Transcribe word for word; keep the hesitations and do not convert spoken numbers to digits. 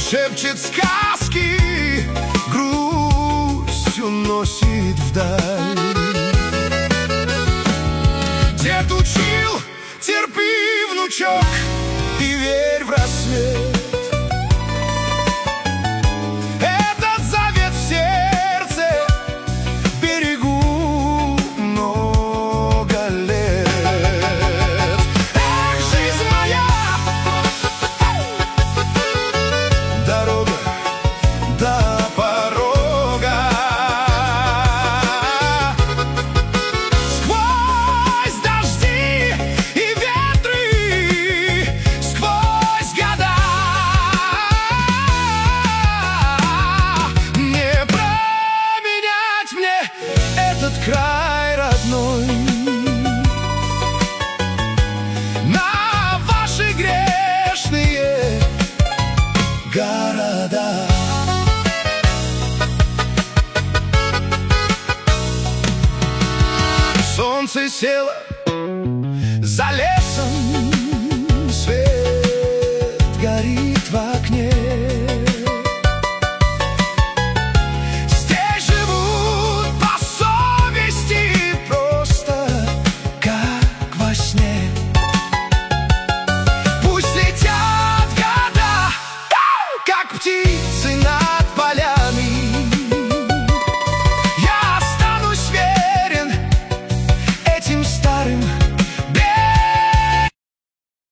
шепчет сказки, грусть уносит вдаль. Дед учил: терпи, внучок, и верь в рассвет. Этот завет в сердце берегу много лет. Эх, жизнь моя, дорога до порога. Сквозь дожди и ветры, сквозь года не променять мне этот край родной на ваши грешные города. Солнце село